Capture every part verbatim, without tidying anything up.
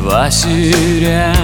Два серебряных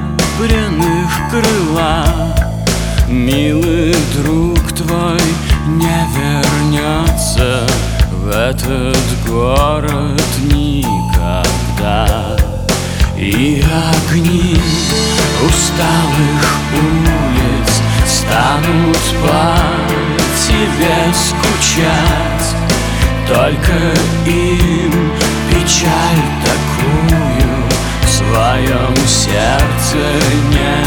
крыла. Милый друг твой не вернется в этот город никогда. И огни усталых улиц станут по тебе скучать. Только им печаль такую в своем сердце не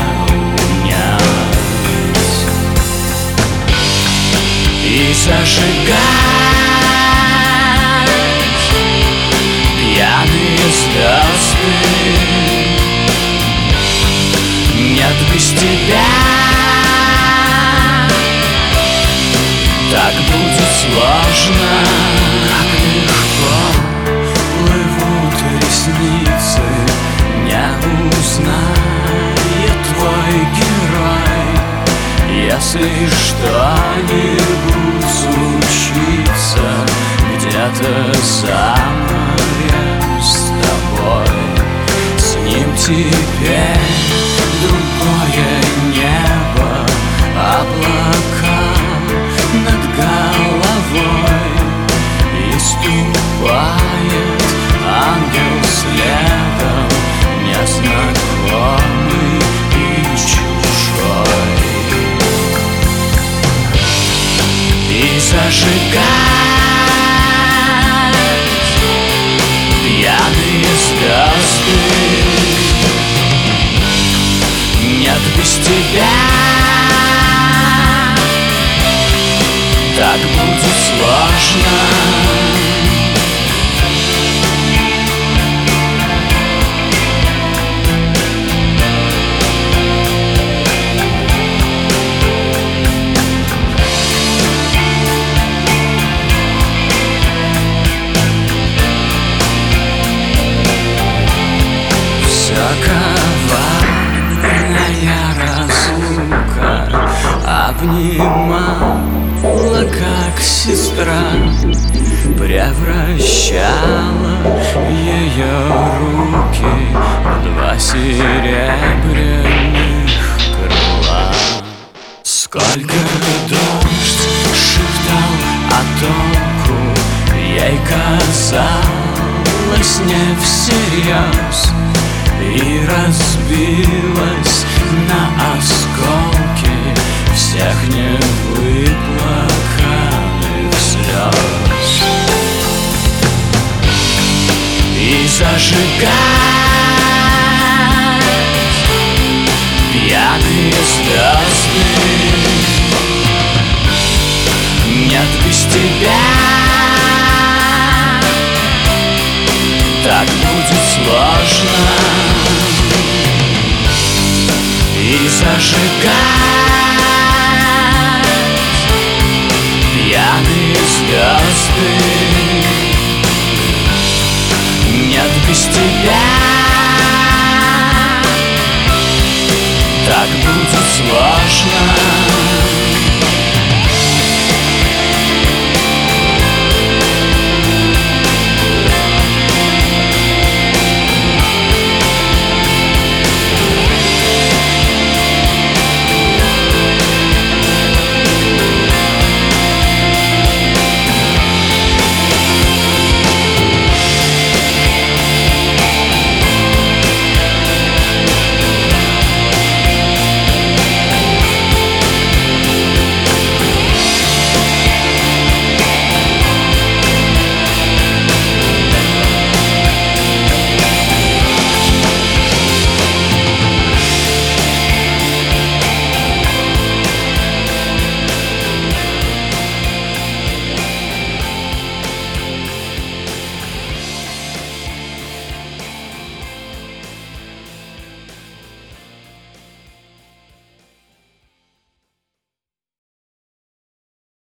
унять. И зажигать пьяные звезды. Нет, без тебя так будет сложно. Как легко плывут ресницы, не узнает твой герой. Если что-нибудь случится где-то за морем с тобой, с ним теперь другое небо, облака над головой, и ступает ангел следом, незнакомый и чужой. И зажигать пьяные звезды. Нет, без тебя так будет сложно. Вся коварная разлука обнимала, как сестра, превращала ее руки в два серебряных крыла. Сколько дождь шептал о толку, ей казалось не всерьез, и разбилась на осколки всех невыплаканных слез. И зажигать пьяные звезды. Нет, без тебя так будет сложно. И зажигать пьяные звезды. Нет, без тебя так будет сложно.